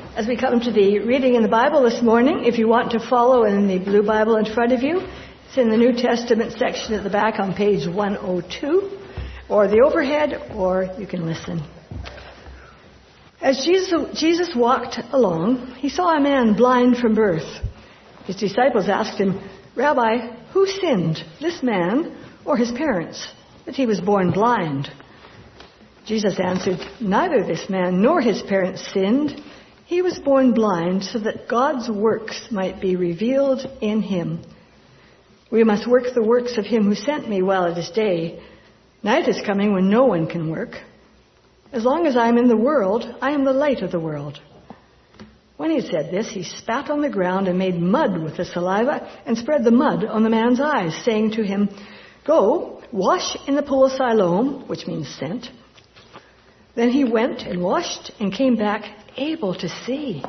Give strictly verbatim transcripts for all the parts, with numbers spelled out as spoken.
As we come to the reading in the Bible this morning, if you want to follow in the blue Bible in front of you, it's in the New Testament section at the back on page one oh two, or the overhead, or you can listen. As Jesus, Jesus walked along, he saw a man blind from birth. His disciples asked him, "Rabbi, who sinned, this man or his parents, that he was born blind?" Jesus answered, "Neither this man nor his parents sinned. He was born blind so that God's works might be revealed in him. We must work the works of him who sent me while it is day. Night is coming when no one can work. As long as I am in the world, I am the light of the world." When he said this, he spat on the ground and made mud with the saliva and spread the mud on the man's eyes, saying to him, "Go, wash in the pool of Siloam," which means sent. Then he went and washed and came back able to see.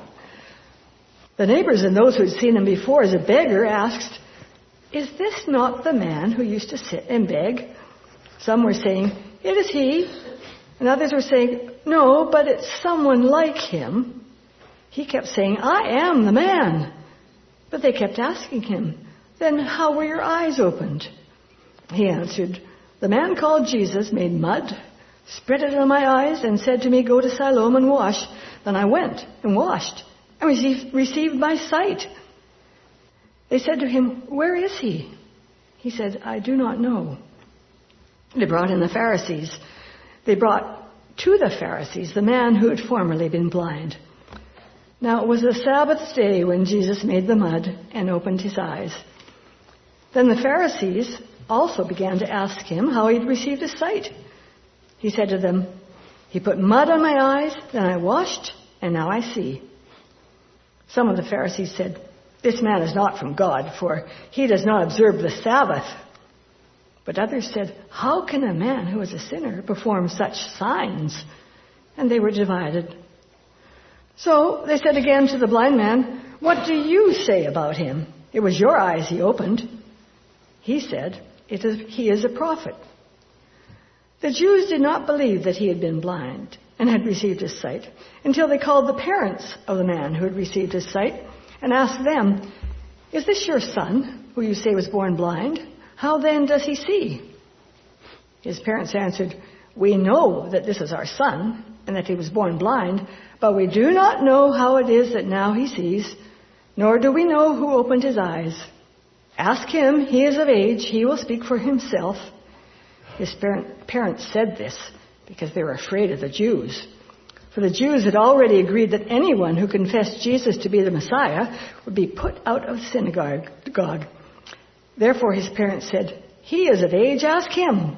The neighbors and those who had seen him before as a beggar asked, "Is this not the man who used to sit and beg?" Some were saying, "It is he." And others were saying, "No, but it's someone like him." He kept saying, "I am the man." But they kept asking him, "Then how were your eyes opened?" He answered, "The man called Jesus made mud, spread it on my eyes, and said to me, 'Go to Siloam and wash.' Then I went and washed and received, received my sight." They said to him, "Where is he?" He said, "I do not know." They brought in the Pharisees. They brought to the Pharisees the man who had formerly been blind. Now it was the Sabbath day when Jesus made the mud and opened his eyes. Then the Pharisees also began to ask him how he had received his sight. He said to them, "He put mud on my eyes, then I washed, and now I see." Some of the Pharisees said, "This man is not from God, for he does not observe the Sabbath." But others said, "How can a man who is a sinner perform such signs?" And they were divided. So they said again to the blind man, "What do you say about him? It was your eyes he opened." He said, "It is, he is a prophet." The Jews did not believe that he had been blind and had received his sight until they called the parents of the man who had received his sight and asked them, "Is this your son, who you say was born blind? How then does he see?" His parents answered, "We know that this is our son and that he was born blind, but we do not know how it is that now he sees, nor do we know who opened his eyes. Ask him, he is of age, he will speak for himself." His parents said this because they were afraid of the Jews. For the Jews had already agreed that anyone who confessed Jesus to be the Messiah would be put out of the synagogue. Therefore his parents said, "He is of age, ask him."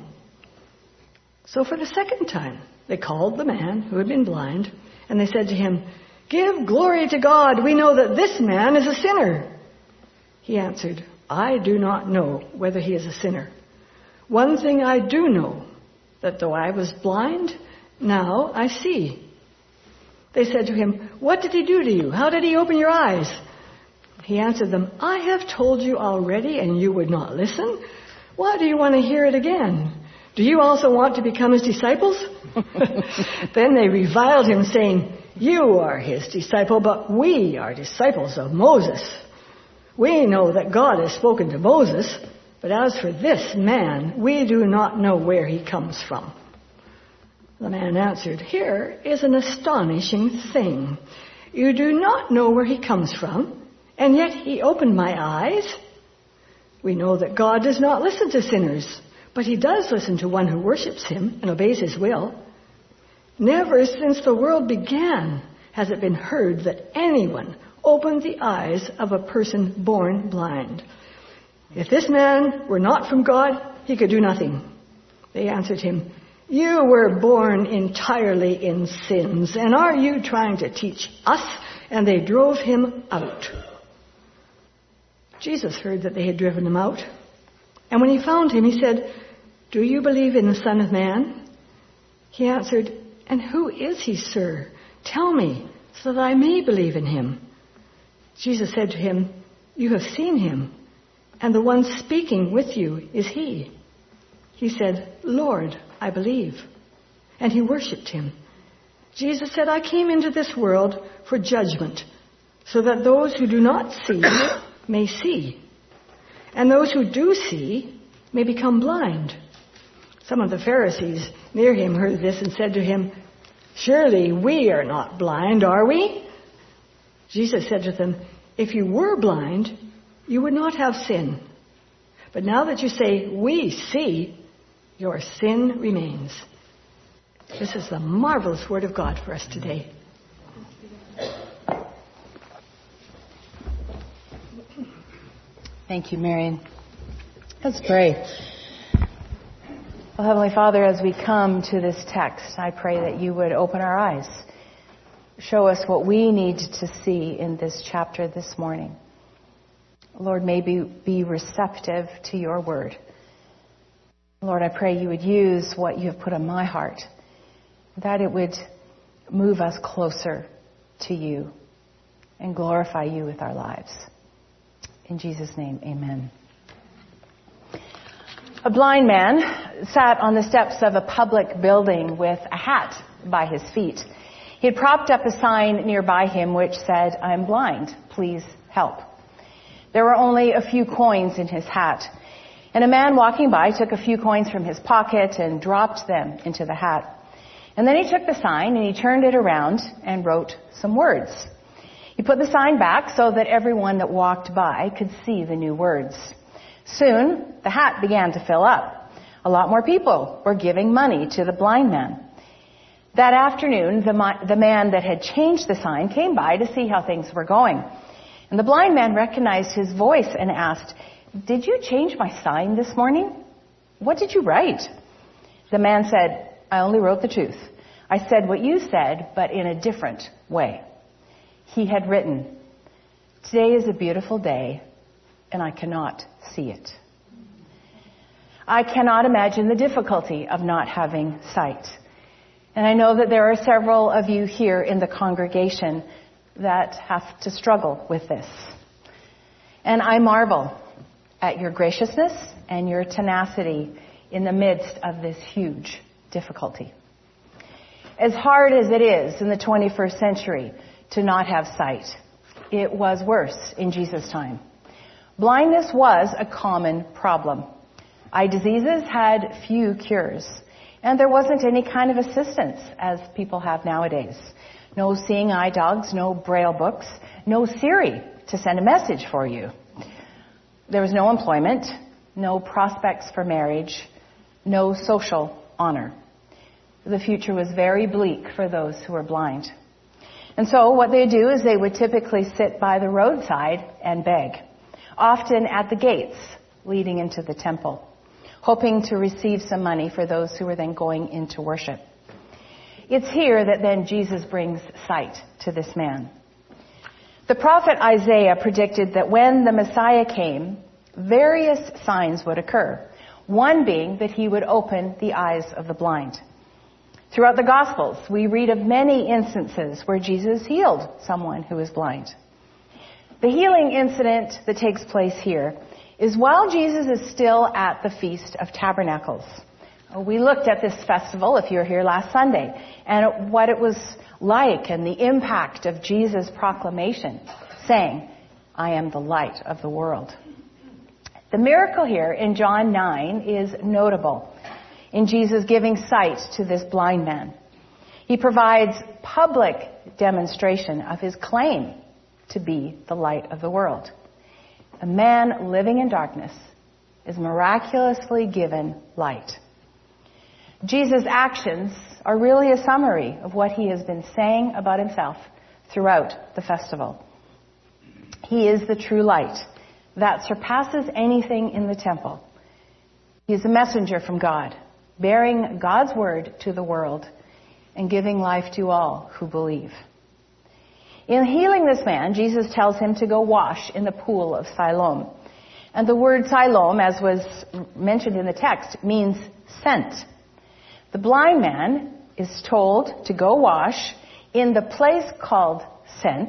So for the second time they called the man who had been blind, and they said to him, "Give glory to God, we know that this man is a sinner." He answered, "I do not know whether he is a sinner. One thing I do know, that though I was blind, now I see." They said to him, "What did he do to you? How did he open your eyes?" He answered them, "I have told you already, and you would not listen. Why do you want to hear it again? Do you also want to become his disciples?" Then they reviled him, saying, "You are his disciple, but we are disciples of Moses. We know that God has spoken to Moses, but as for this man, we do not know where he comes from." The man answered, "Here is an astonishing thing. You do not know where he comes from, and yet he opened my eyes. We know that God does not listen to sinners, but he does listen to one who worships him and obeys his will. Never since the world began has it been heard that anyone opened the eyes of a person born blind. If this man were not from God, he could do nothing." They answered him, "You were born entirely in sins, and are you trying to teach us?" And they drove him out. Jesus heard that they had driven him out. And when he found him, he said, "Do you believe in the Son of Man?" He answered, "And who is he, sir? Tell me, so that I may believe in him." Jesus said to him, "You have seen him, and the one speaking with you is he." He said, "Lord, I believe." And he worshipped him. Jesus said, I came into this world for judgment, so that those who do not see may see, and those who do see may become blind. Some of the Pharisees near him heard this and said to him, surely we are not blind, are we? Jesus said to them, if you were blind, you would not have sin. But now that you say, we see, your sin remains. This is the marvelous word of God for us today. Thank you, Marion. Let's pray. Well, Heavenly Father, as we come to this text, I pray that you would open our eyes. Show us what we need to see in this chapter this morning. Lord, may we be receptive to your word. Lord, I pray you would use what you have put on my heart, that it would move us closer to you and glorify you with our lives. In Jesus' name, amen. A blind man sat on the steps of a public building with a hat by his feet. He had propped up a sign nearby him which said, I'm blind, please help. There were only a few coins in his hat, and a man walking by took a few coins from his pocket and dropped them into the hat. And then he took the sign and he turned it around and wrote some words. He put the sign back so that everyone that walked by could see the new words. Soon, the hat began to fill up. A lot more people were giving money to the blind man. That afternoon, the, the man that had changed the sign came by to see how things were going. And the blind man recognized his voice and asked, did you change my sign this morning? What did you write? The man said, I only wrote the truth. I said what you said, but in a different way. He had written, today is a beautiful day, and I cannot see it. I cannot imagine the difficulty of not having sight. And I know that there are several of you here in the congregation that have to struggle with this. And I marvel at your graciousness and your tenacity in the midst of this huge difficulty. As hard as it is in the twenty-first century to not have sight, it was worse in Jesus' time. Blindness was a common problem. Eye diseases had few cures, and there wasn't any kind of assistance as people have nowadays. No seeing eye dogs, no braille books, no Siri to send a message for you. There was no employment, no prospects for marriage, no social honor. The future was very bleak for those who were blind. And so what they do is they would typically sit by the roadside and beg, often at the gates leading into the temple, hoping to receive some money for those who were then going into worship. It's here that then Jesus brings sight to this man. The prophet Isaiah predicted that when the Messiah came, various signs would occur, one being that he would open the eyes of the blind. Throughout the Gospels, we read of many instances where Jesus healed someone who was blind. The healing incident that takes place here is while Jesus is still at the Feast of Tabernacles. We looked at this festival, if you were here last Sunday, and what it was like and the impact of Jesus' proclamation, saying, I am the light of the world. The miracle here in John nine is notable in Jesus giving sight to this blind man. He provides public demonstration of his claim to be the light of the world. A man living in darkness is miraculously given light. Jesus' actions are really a summary of what he has been saying about himself throughout the festival. He is the true light that surpasses anything in the temple. He is a messenger from God, bearing God's word to the world and giving life to all who believe. In healing this man, Jesus tells him to go wash in the pool of Siloam. And the word Siloam, as was mentioned in the text, means sent. The blind man is told to go wash in the place called sent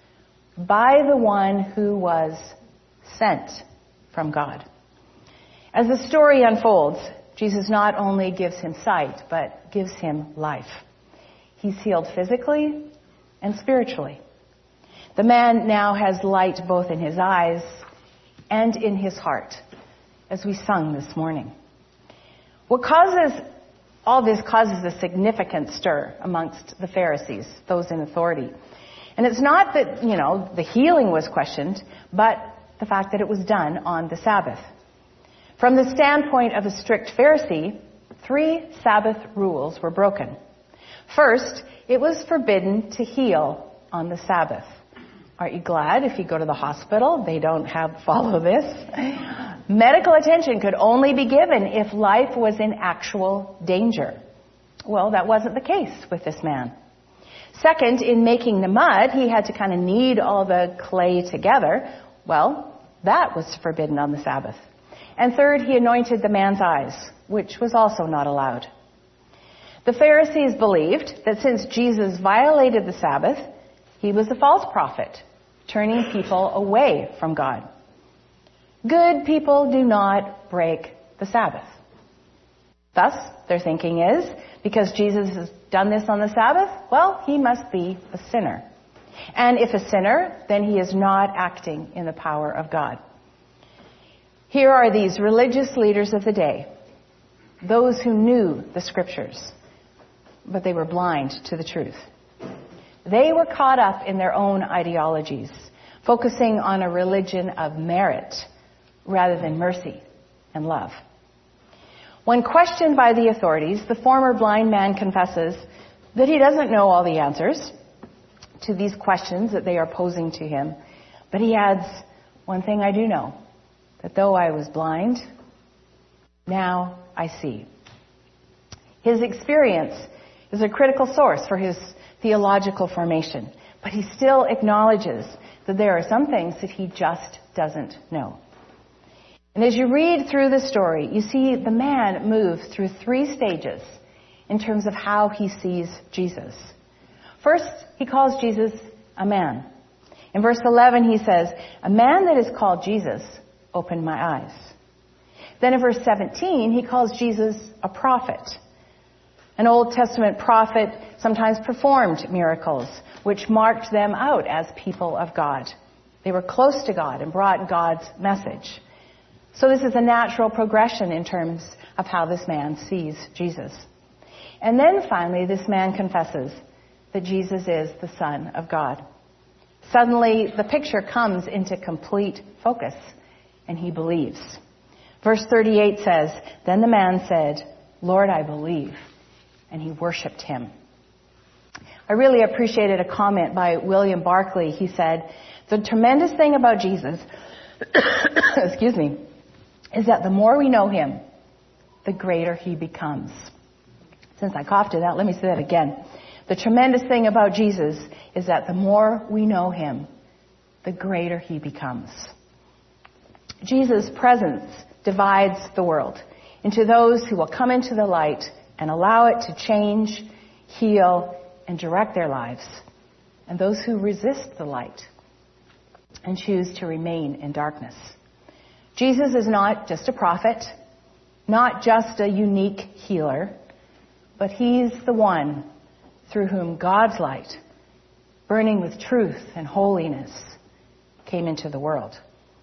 by the one who was sent from God. As the story unfolds, Jesus not only gives him sight, but gives him life. He's healed physically and spiritually. The man now has light both in his eyes and in his heart, as we sung this morning. What causes, all this causes a significant stir amongst the Pharisees, those in authority. And it's not that, you know, the healing was questioned, but the fact that it was done on the Sabbath. From the standpoint of a strict Pharisee, three Sabbath rules were broken. First, it was forbidden to heal on the Sabbath. Aren't you glad if you go to the hospital, they don't have follow this? Medical attention could only be given if life was in actual danger. Well, that wasn't the case with this man. Second, in making the mud, he had to kind of knead all the clay together. Well, that was forbidden on the Sabbath. And third, he anointed the man's eyes, which was also not allowed. The Pharisees believed that since Jesus violated the Sabbath, he was a false prophet, turning people away from God. Good people do not break the Sabbath. Thus, their thinking is, because Jesus has done this on the Sabbath, well, he must be a sinner. And if a sinner, then he is not acting in the power of God. Here are these religious leaders of the day, those who knew the Scriptures, but they were blind to the truth. They were caught up in their own ideologies, focusing on a religion of merit rather than mercy and love. When questioned by the authorities, the former blind man confesses that he doesn't know all the answers to these questions that they are posing to him, but he adds, "One thing I do know, that though I was blind, now I see." His experience is a critical source for his theological formation, but he still acknowledges that there are some things that he just doesn't know. And as you read through the story, you see the man move through three stages in terms of how he sees Jesus. First, he calls Jesus a man. In verse eleven, he says, "A man that is called Jesus opened my eyes." Then in verse seventeen, he calls Jesus a prophet. An Old Testament prophet sometimes performed miracles, which marked them out as people of God. They were close to God and brought God's message. So this is a natural progression in terms of how this man sees Jesus. And then finally, this man confesses that Jesus is the Son of God. Suddenly, the picture comes into complete focus, and he believes. Verse thirty-eight says, "Then the man said, 'Lord, I believe,' and he worshipped him." I really appreciated a comment by William Barclay. He said, "The tremendous thing about Jesus, excuse me, is that the more we know him, the greater he becomes." Since I coughed at that, let me say that again. The tremendous thing about Jesus is that the more we know him, the greater he becomes. Jesus' presence divides the world into those who will come into the light and allow it to change, heal, and direct their lives, and those who resist the light and choose to remain in darkness. Jesus is not just a prophet, not just a unique healer, but he's the one through whom God's light, burning with truth and holiness, came into the world.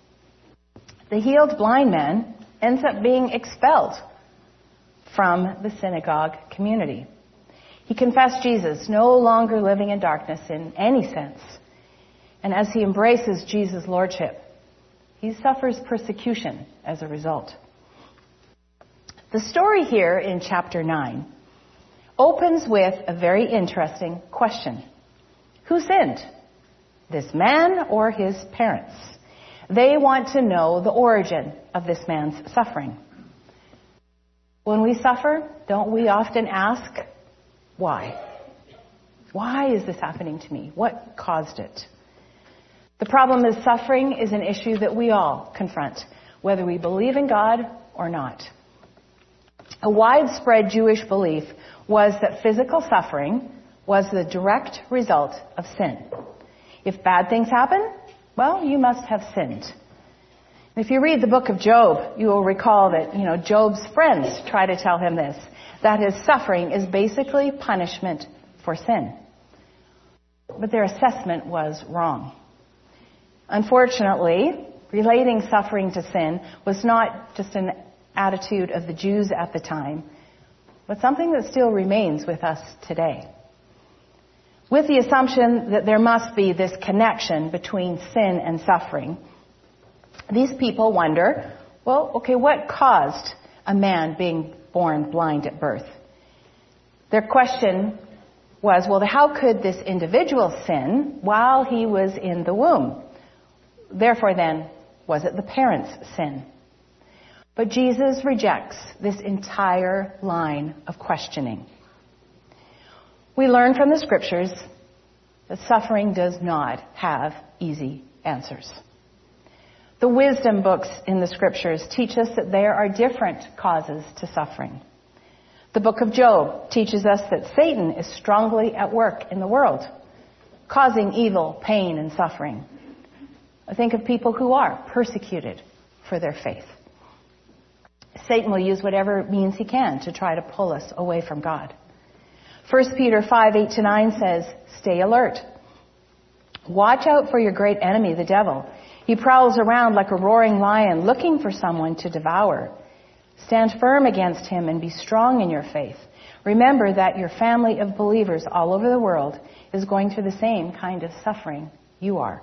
The healed blind man ends up being expelled from the synagogue community. He confessed Jesus, no longer living in darkness in any sense. And as he embraces Jesus' lordship, he suffers persecution as a result. The story here in chapter nine opens with a very interesting question. Who sinned? This man or his parents? They want to know the origin of this man's suffering. When we suffer, don't we often ask, why? Why is this happening to me? What caused it? The problem is suffering is an issue that we all confront, whether we believe in God or not. A widespread Jewish belief was that physical suffering was the direct result of sin. If bad things happen, well, you must have sinned. If you read the book of Job, you will recall that, you know, Job's friends try to tell him this, that his suffering is basically punishment for sin. But their assessment was wrong. Unfortunately, relating suffering to sin was not just an attitude of the Jews at the time, but something that still remains with us today. With the assumption that there must be this connection between sin and suffering, these people wonder, well, okay, what caused a man being born blind at birth? Their question was, well, how could this individual sin while he was in the womb? Therefore, then, was it the parents' sin? But Jesus rejects this entire line of questioning. We learn from the scriptures that suffering does not have easy answers. The wisdom books in the scriptures teach us that there are different causes to suffering. The book of Job teaches us that Satan is strongly at work in the world, causing evil, pain, and suffering. Think of people who are persecuted for their faith. Satan will use whatever means he can to try to pull us away from God. First Peter five, eight to nine says, stay alert. Watch out for your great enemy, the devil. He prowls around like a roaring lion, looking for someone to devour. Stand firm against him and be strong in your faith. Remember that your family of believers all over the world is going through the same kind of suffering you are.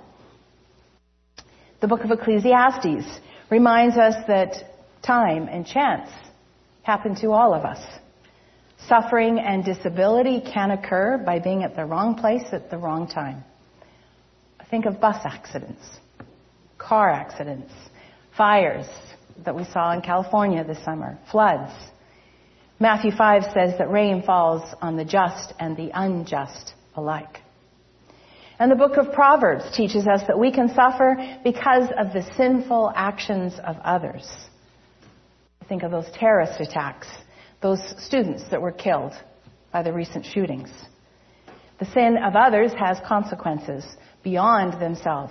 The book of Ecclesiastes reminds us that time and chance happen to all of us. Suffering and disability can occur by being at the wrong place at the wrong time. Think of bus accidents, car accidents, fires that we saw in California this summer, floods. Matthew five says that rain falls on the just and the unjust alike. And the book of Proverbs teaches us that we can suffer because of the sinful actions of others. Think of those terrorist attacks, those students that were killed by the recent shootings. The sin of others has consequences beyond themselves,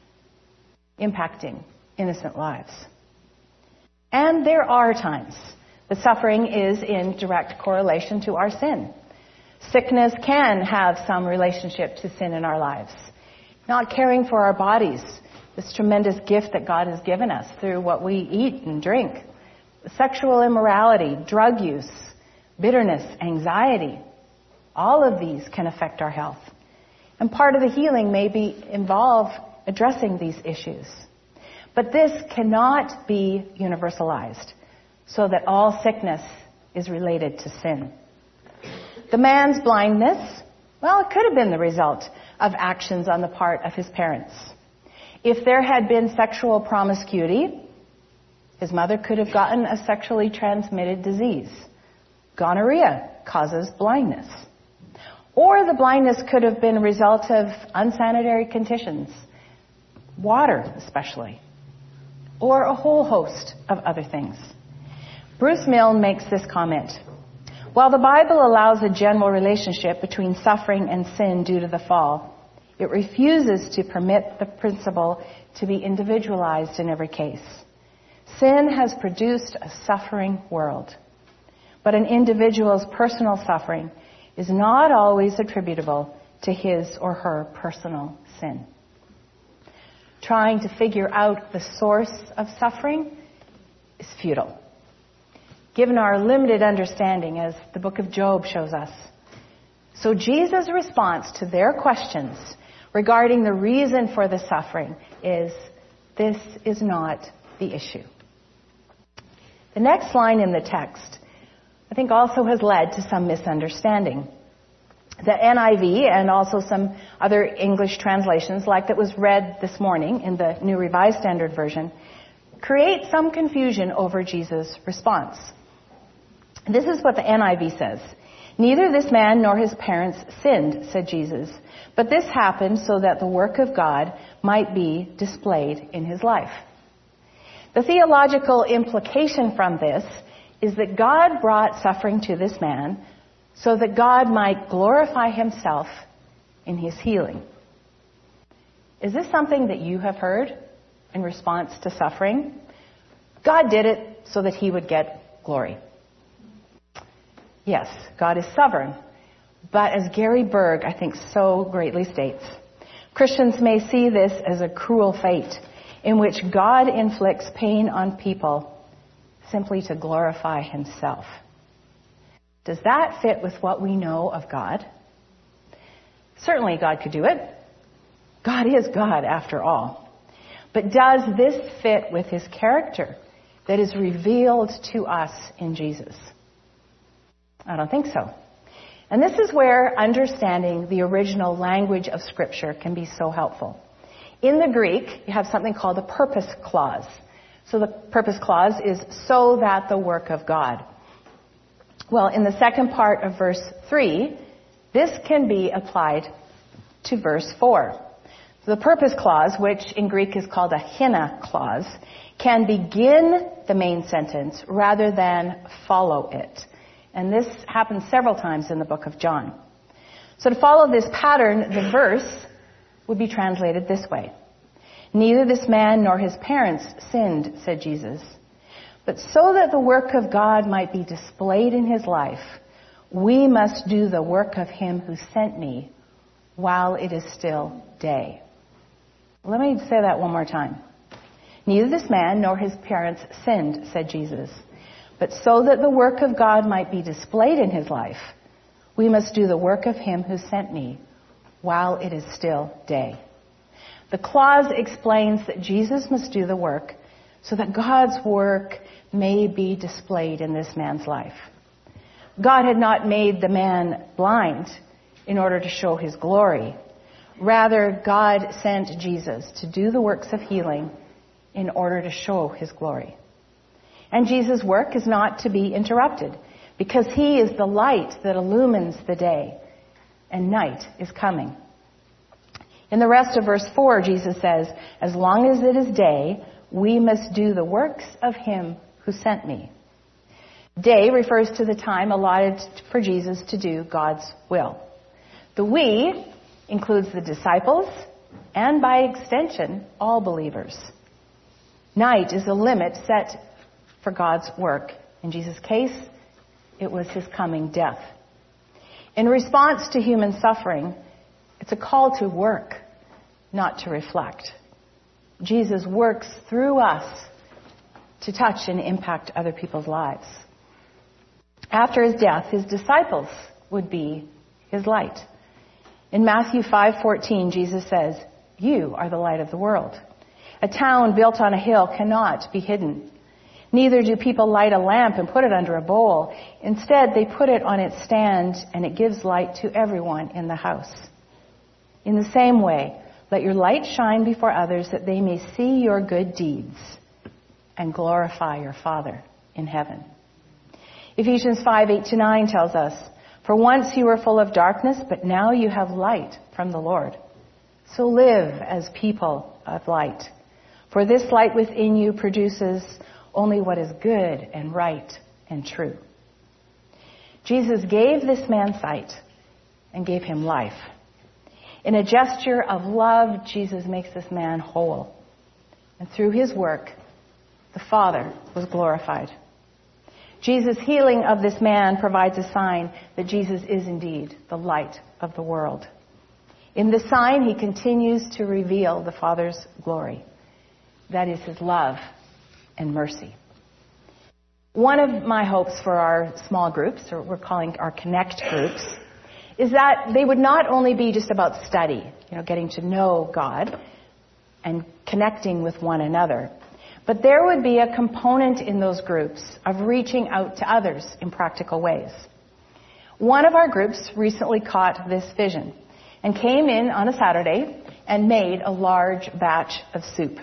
impacting innocent lives. And there are times that suffering is in direct correlation to our sin. Sickness can have some relationship to sin in our lives. Not caring for our bodies, this tremendous gift that God has given us through what we eat and drink. Sexual immorality, drug use, bitterness, anxiety, all of these can affect our health. And part of the healing may be involve addressing these issues. But this cannot be universalized so that all sickness is related to sin. The man's blindness, well, it could have been the result of actions on the part of his parents. If there had been sexual promiscuity, his mother could have gotten a sexually transmitted disease. Gonorrhea causes blindness. Or the blindness could have been a result of unsanitary conditions, water especially, or a whole host of other things. Bruce Milne makes this comment. While the Bible allows a general relationship between suffering and sin due to the fall, it refuses to permit the principle to be individualized in every case. Sin has produced a suffering world, but an individual's personal suffering is not always attributable to his or her personal sin. Trying to figure out the source of suffering is futile, given our limited understanding, as the book of Job shows us. So Jesus' response to their questions regarding the reason for the suffering is, this is not the issue. The next line in the text, I think, also has led to some misunderstanding. The N I V and also some other English translations, like that was read this morning in the New Revised Standard Version, create some confusion over Jesus' response. This is what the N I V says. Neither this man nor his parents sinned, said Jesus, but this happened so that the work of God might be displayed in his life. The theological implication from this is that God brought suffering to this man so that God might glorify himself in his healing. Is this something that you have heard in response to suffering? God did it so that he would get glory. Yes, God is sovereign, But as Gary Berg, I think, so greatly states, Christians may see this as a cruel fate in which God inflicts pain on people simply to glorify himself. Does that fit with what we know of God? Certainly God could do it. God is God after all. But does this fit with his character that is revealed to us in Jesus? I don't think so. And this is where understanding the original language of Scripture can be so helpful. In the Greek, you have something called the purpose clause. So the purpose clause is so that the work of God. Well, in the second part of verse three, this can be applied to verse four. So the purpose clause, which in Greek is called a hina clause, can begin the main sentence rather than follow it. And this happens several times in the book of John. So to follow this pattern, the verse would be translated this way. Neither this man nor his parents sinned, said Jesus. But so that the work of God might be displayed in his life, we must do the work of him who sent me while it is still day. Let me say that one more time. Neither this man nor his parents sinned, said Jesus. But so that the work of God might be displayed in his life, we must do the work of him who sent me while it is still day. The clause explains that Jesus must do the work so that God's work may be displayed in this man's life. God had not made the man blind in order to show his glory. Rather, God sent Jesus to do the works of healing in order to show his glory. And Jesus' work is not to be interrupted because he is the light that illumines the day, and night is coming. In the rest of verse four, Jesus says, as long as it is day, we must do the works of him who sent me. Day refers to the time allotted for Jesus to do God's will. The we includes the disciples and, by extension, all believers. Night is a limit set for God's work. In Jesus' case, it was his coming death. In response to human suffering, it's a call to work, not to reflect. Jesus works through us to touch and impact other people's lives. After his death, his disciples would be his light. In Matthew five fourteen, Jesus says, "You are the light of the world. A town built on a hill cannot be hidden. Neither do people light a lamp and put it under a bowl. Instead, they put it on its stand, and it gives light to everyone in the house. In the same way, let your light shine before others that they may see your good deeds and glorify your Father in heaven." Ephesians five eight to nine tells us, "For once you were full of darkness, but now you have light from the Lord. So live as people of light. For this light within you produces only what is good and right and true." Jesus gave this man sight and gave him life. In a gesture of love, Jesus makes this man whole. And through his work, the Father was glorified. Jesus' healing of this man provides a sign that Jesus is indeed the light of the world. In this sign, he continues to reveal the Father's glory. That is his love and mercy. One of my hopes for our small groups, or we're calling our Connect groups, is that they would not only be just about study, you know, getting to know God and connecting with one another, but there would be a component in those groups of reaching out to others in practical ways. One of our groups recently caught this vision and came in on a Saturday and made a large batch of soup.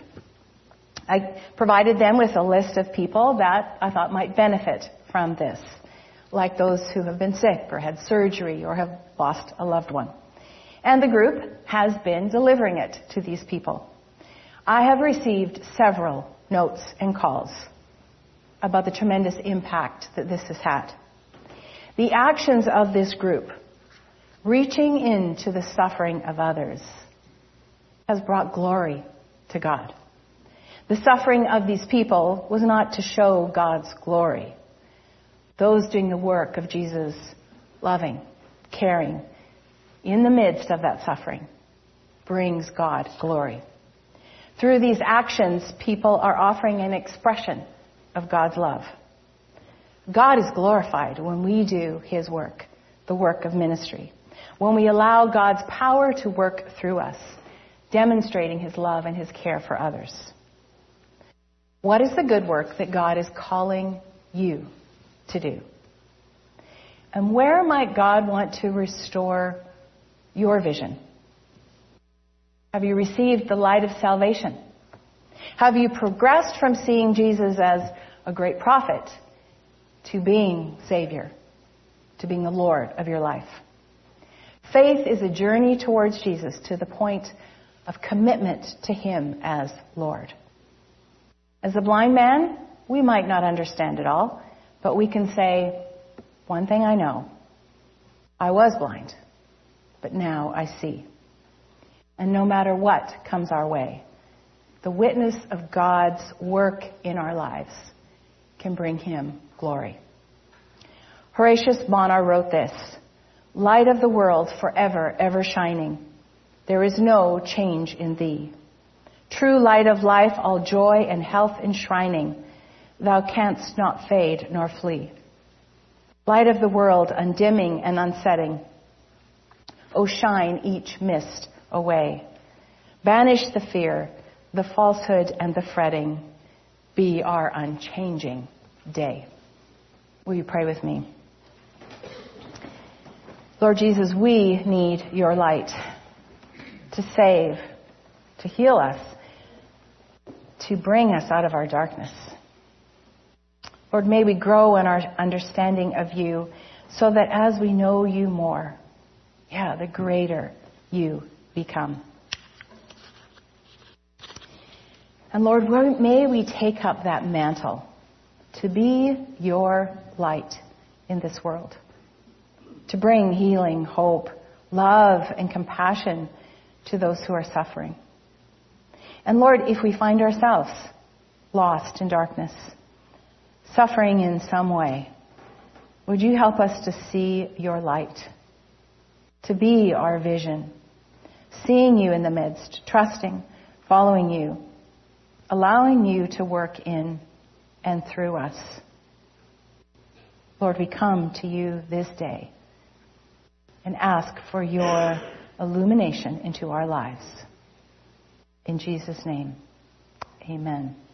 I provided them with a list of people that I thought might benefit from this, like those who have been sick or had surgery or have lost a loved one. And the group has been delivering it to these people. I have received several notes and calls about the tremendous impact that this has had. The actions of this group, reaching into the suffering of others, has brought glory to God. The suffering of these people was not to show God's glory. Those doing the work of Jesus' loving, caring, in the midst of that suffering, brings God glory. Through these actions, people are offering an expression of God's love. God is glorified when we do His work, the work of ministry, when we allow God's power to work through us, demonstrating His love and His care for others. What is the good work that God is calling you to do? And where might God want to restore your vision? Have you received the light of salvation? Have you progressed from seeing Jesus as a great prophet to being Savior, to being the Lord of your life? Faith is a journey towards Jesus to the point of commitment to Him as Lord. As a blind man, we might not understand it all, but we can say, one thing I know, I was blind, but now I see. And no matter what comes our way, the witness of God's work in our lives can bring Him glory. Horatius Bonar wrote this, "Light of the world, forever, ever shining, there is no change in thee. True light of life, all joy and health enshrining, thou canst not fade nor flee. Light of the world, undimming and unsetting, O shine each mist away. Banish the fear, the falsehood and the fretting, be our unchanging day." Will you pray with me? Lord Jesus, we need your light to save, to heal us, to bring us out of our darkness. Lord, may we grow in our understanding of you so that as we know you more, yeah, the greater you become. And Lord, may we take up that mantle to be your light in this world, to bring healing, hope, love, and compassion to those who are suffering. And Lord, if we find ourselves lost in darkness, suffering in some way, would you help us to see your light, to be our vision, seeing you in the midst, trusting, following you, allowing you to work in and through us. Lord, we come to you this day and ask for your illumination into our lives. In Jesus' name, amen.